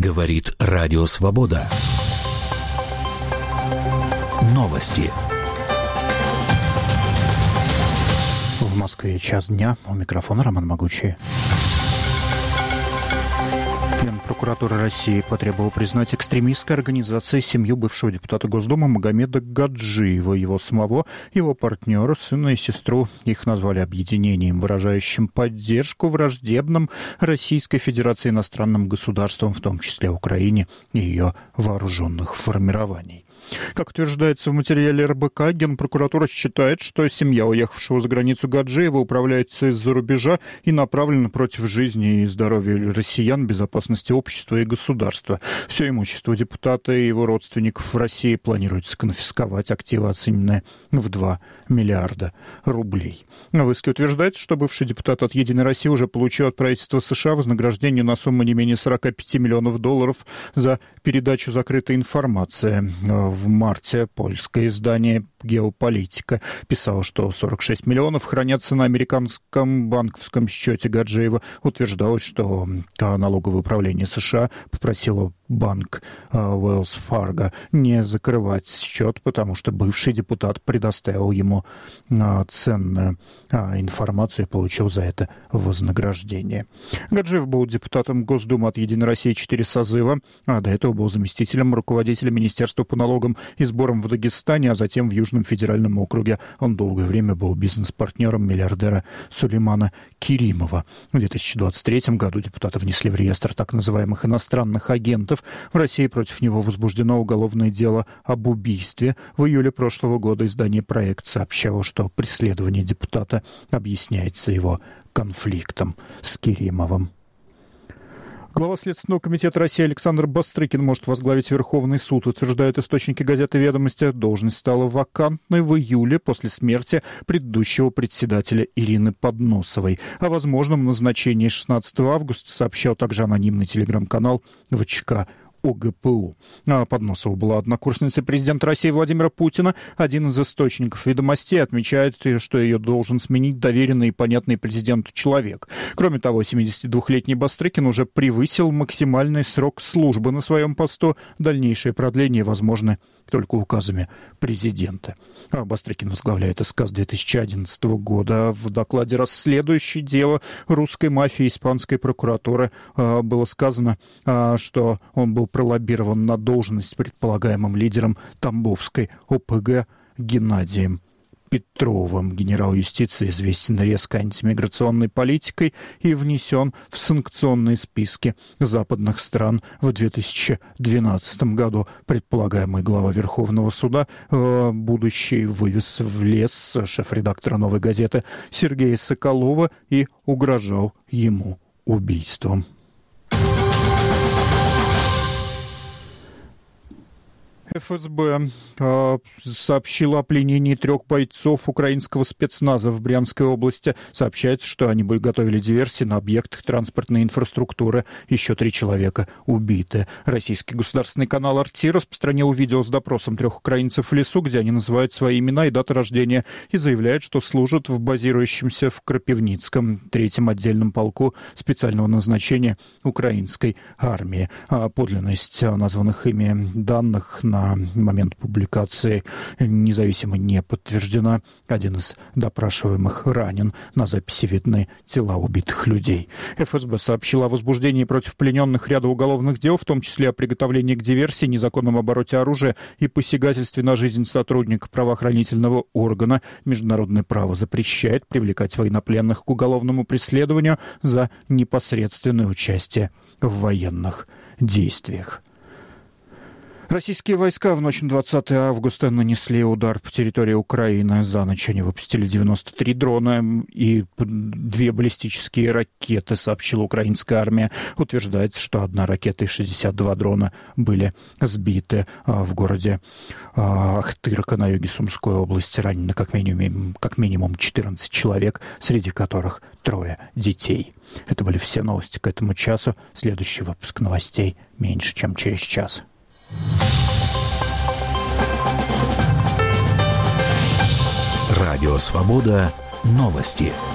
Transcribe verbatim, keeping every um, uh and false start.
Говорит Радио Свобода. Новости. В Москве час дня. У микрофона Роман Могучий. Генпрокуратура России потребовала признать экстремистской организацией семью бывшего депутата Госдумы Магомеда Гаджиева, его самого, его партнера, сына и сестру. Их назвали объединением, выражающим поддержку враждебным Российской Федерации иностранным государствам, в том числе Украине и ее вооруженных формирований. Как утверждается в материале эр бэ ка, Генпрокуратура считает, что семья уехавшего за границу Гаджиева управляется из-за рубежа и направлена против жизни и здоровья россиян, безопасности общества и государства. Все имущество депутата и его родственников в России планируется конфисковать, активы оцененные в два миллиарда рублей. В иске утверждается, что бывший депутат от «Единой России» уже получил от правительства США вознаграждение на сумму не менее сорок пять миллионов долларов за передачу закрытой информации. В марте польское издание «Геополитика» писало, что сорок шесть миллионов хранятся на американском банковском счете Гаджиева. Утверждалось, что налоговое управление США попросило банк Уэллс Фарго не закрывать счет, потому что бывший депутат предоставил ему ценную информацию и получил за это вознаграждение. Гаджиев был депутатом Госдумы от «Единой России» четыре созыва, а до этого был заместителем руководителя Министерства по налогам и сборам в Дагестане, а затем в Южном федеральном округе. Он долгое время был бизнес-партнером миллиардера Сулеймана Керимова. В две тысячи двадцать третьем году депутаты внесли в реестр так называемых иностранных агентов. В России против него возбуждено уголовное дело об убийстве. В июле прошлого года издание «Проект» сообщало, что преследование депутата объясняется его конфликтом с Керимовым. Глава Следственного комитета России Александр Бастрыкин может возглавить Верховный суд, утверждают источники газеты «Ведомости». Должность стала вакантной в июле после смерти предыдущего председателя Ирины Подносовой. О возможном назначении шестнадцатого августа сообщал также анонимный телеграм-канал вэ че ка о гэ пэ у. А Подносова была однокурсницей президента России Владимира Путина. Один из источников «Ведомостей» отмечает, что ее должен сменить доверенный и понятный президенту человек. Кроме того, семидесятидвухлетний Бастрыкин уже превысил максимальный срок службы на своем посту. Дальнейшее продление возможно только указами президента. А Бастрыкин возглавляет эс ка с две тысячи одиннадцатого года. В докладе, расследующий дело русской мафии испанской прокуратуры, было сказано, что он был пролоббирован на должность предполагаемым лидером Тамбовской о пэ гэ Геннадием Петровым. Генерал юстиции известен резко антимиграционной политикой и внесен в санкционные списки западных стран. В две тысячи двенадцатом году предполагаемый глава Верховного суда, будущий, вывез в лес шеф-редактора «Новой газеты» Сергея Соколова и угрожал ему убийством. эф эс бэ э, сообщила о пленении трех бойцов украинского спецназа в Брянской области. Сообщается, что они готовили диверсии на объектах транспортной инфраструктуры. Еще три человека убиты. Российский государственный канал эр ти распространил видео с допросом трех украинцев в лесу, где они называют свои имена и даты рождения, и заявляют, что служат в базирующемся в Крапивницком третьем отдельном полку специального назначения украинской армии. А подлинность названных ими данных на На момент публикации независимо не подтверждена. Один из допрашиваемых ранен. На записи видны тела убитых людей. эф эс бэ сообщила о возбуждении против плененных ряда уголовных дел, в том числе о приготовлении к диверсии, незаконном обороте оружия и посягательстве на жизнь сотрудника правоохранительного органа. Международное право запрещает привлекать военнопленных к уголовному преследованию за непосредственное участие в военных действиях. Российские войска в ночь на двадцатое августа нанесли удар по территории Украины. За ночь они выпустили девяносто три дрона и две баллистические ракеты, сообщила украинская армия. Утверждается, что одна ракета и шестьдесят два дрона были сбиты в городе Ахтырка на юге Сумской области. Ранено как минимум, как минимум четырнадцать человек, среди которых трое детей. Это были все новости к этому часу. Следующий выпуск новостей меньше, чем через час. Радио Свобода. Новости.